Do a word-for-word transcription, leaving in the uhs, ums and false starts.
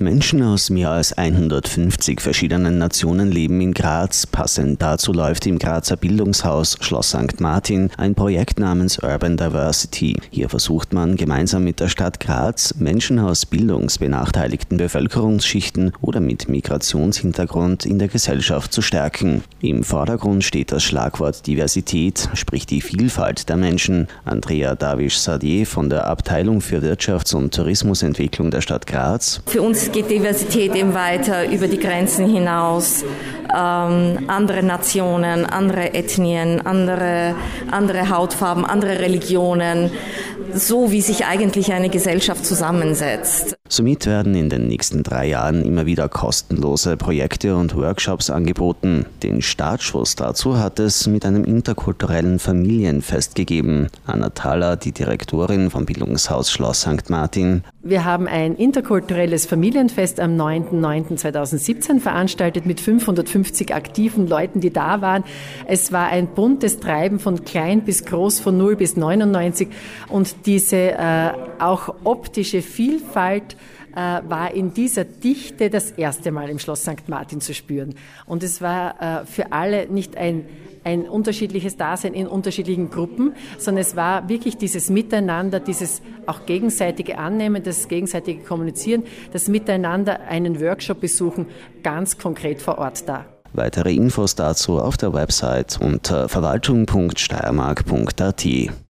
Menschen aus mehr als hundertfünfzig verschiedenen Nationen leben in Graz. Passend dazu läuft im Grazer Bildungshaus Schloss Sankt Martin ein Projekt namens Urban Diversity. Hier versucht man gemeinsam mit der Stadt Graz, Menschen aus bildungsbenachteiligten Bevölkerungsschichten oder mit Migrationshintergrund in der Gesellschaft zu stärken. Im Vordergrund steht das Schlagwort Diversität, sprich die Vielfalt der Menschen. Andrea Davisch-Sadier von der Abteilung für Wirtschafts- und Tourismusentwicklung der Stadt Graz. Für uns geht Diversität eben weiter über die Grenzen hinaus. Ähm, andere Nationen, andere Ethnien, andere, andere Hautfarben, andere Religionen, so wie sich eigentlich eine Gesellschaft zusammensetzt. Somit werden in den nächsten drei Jahren immer wieder kostenlose Projekte und Workshops angeboten. Den Startschuss dazu hat es mit einem interkulturellen Familienfest gegeben. Anna Thaler, die Direktorin vom Bildungshaus Schloss Sankt Martin. Wir haben ein interkulturelles Familienfest am neunten neunten zweitausendsiebzehn veranstaltet mit fünfhundertfünfzig aktiven Leuten, die da waren. Es war ein buntes Treiben von klein bis groß, von null bis neunundneunzig, und diese äh, auch optische Vielfalt äh, war in dieser Dichte das erste Mal im Schloss Sankt Martin zu spüren. Und es war äh, für alle nicht ein ein unterschiedliches Dasein in unterschiedlichen Gruppen, sondern es war wirklich dieses Miteinander, dieses auch gegenseitige Annehmen, das gegenseitige Kommunizieren, das Miteinander einen Workshop besuchen, ganz konkret vor Ort da. Weitere Infos dazu auf der Website unter verwaltung punkt steiermark punkt a t.